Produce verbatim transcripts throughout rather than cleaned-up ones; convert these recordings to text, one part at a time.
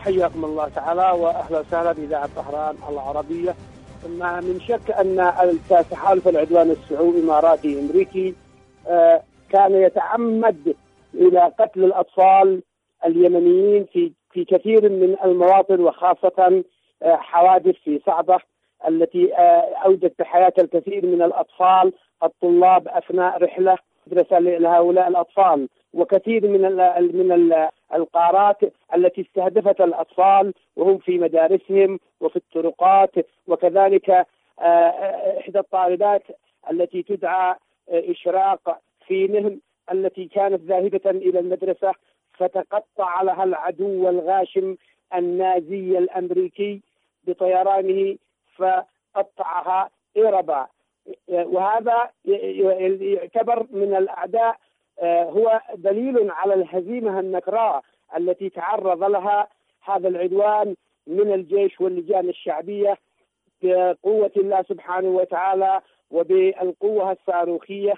حياكم الله تعالى وأهلا وسهلا بإذاعة طهران العربية. ما من شك أن تحالف العدوان السعودي الإماراتي الأمريكي كان يتعمد إلى قتل الأطفال اليمنيين في في كثير من المواطن، وخاصة حوادث في صعبة التي أودت بحياة الكثير من الأطفال الطلاب أثناء رحلة مدرسة لهؤلاء الأطفال، وكثير من ال من ال القارات التي استهدفت الأطفال وهم في مدارسهم وفي الطرقات. وكذلك إحدى الطالبات التي تدعى إشراق في نهم التي كانت ذاهبة إلى المدرسة، فتقطع لها العدو الغاشم النازي الأمريكي بطيرانه فقطعها إربا. وهذا يعتبر من الأعداء هو دليل على الهزيمة النكراء التي تعرض لها هذا العدوان من الجيش واللجان الشعبية بقوة الله سبحانه وتعالى وبالقوة الصاروخية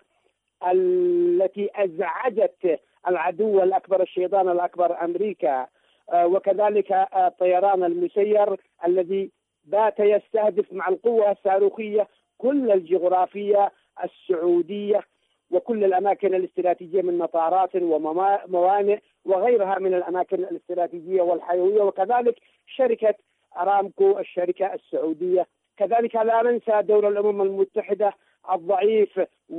التي أزعجت العدو الأكبر الشيطان الأكبر أمريكا، وكذلك الطيران المسير الذي بات يستهدف مع القوة الصاروخية كل الجغرافية السعودية وكل الأماكن الاستراتيجية من مطارات وموانئ وغيرها من الأماكن الاستراتيجية والحيوية، وكذلك شركة أرامكو الشركة السعودية. كذلك لا ننسى دور الأمم المتحدة الضعيف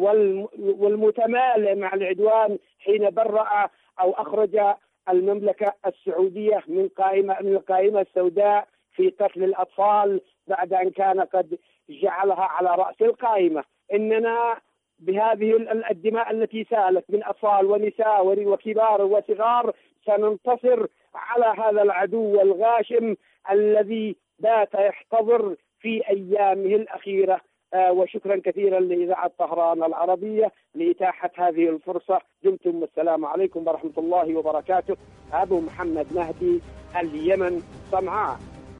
والمتمالئ مع العدوان حين برأ أو أخرج المملكة السعودية من قائمة من القائمة السوداء في قتل الأطفال بعد أن كان قد جعلها على رأس القائمة. إننا بهذه الدماء التي سالت من أطفال ونساء وكبار وصغار سننتصر على هذا العدو الغاشم الذي بات يحتضر في أيامه الأخيرة. آه وشكرا كثيرا لإذاعة طهران العربية لإتاحة هذه الفرصة. دمتم والسلام عليكم ورحمة الله وبركاته. أبو محمد مهدي، اليمن، صنعاء.